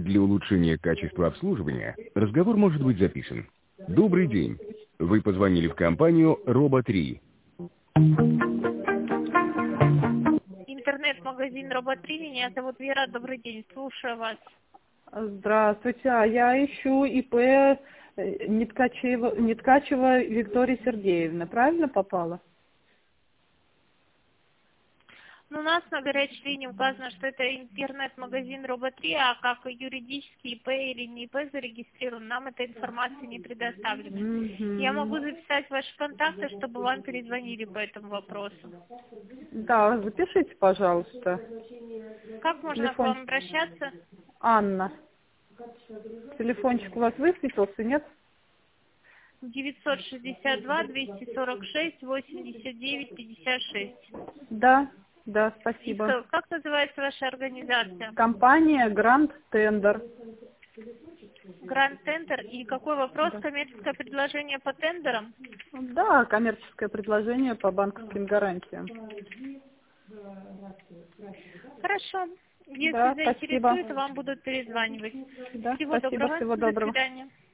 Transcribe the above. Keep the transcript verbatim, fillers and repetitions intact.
Для улучшения качества обслуживания разговор может быть записан. Добрый день. Вы позвонили в компанию Робо три. Интернет-магазин Робо три. Меня зовут Вера. Добрый день. Слушаю вас. Здравствуйте. А я ищу ИП Неткачева, Неткачева Виктория Сергеевна. Правильно попала? Ну, у нас на горячей линии указано, что это интернет-магазин Робо три, а как юридический ИП или не ИП зарегистрирован, нам этой информации не предоставлено. Mm-hmm. Я могу записать ваши контакты, чтобы вам перезвонили по этому вопросу. Да, запишите, пожалуйста. Как можно Телефон... к вам обращаться? Анна. Телефончик у вас высветился, нет? девятьсот шестьдесят два двести сорок шесть восемьдесят девять пятьдесят шесть. Да, да, И спасибо. что, как называется ваша организация? Компания Гранд Тендер. Гранд Тендер. И какой вопрос? Да. Коммерческое предложение по тендерам? Да, коммерческое предложение по банковским гарантиям. Хорошо. Если Да, заинтересует, спасибо. вам будут перезванивать. Да, Всего спасибо, доброго. всего До доброго. свидания.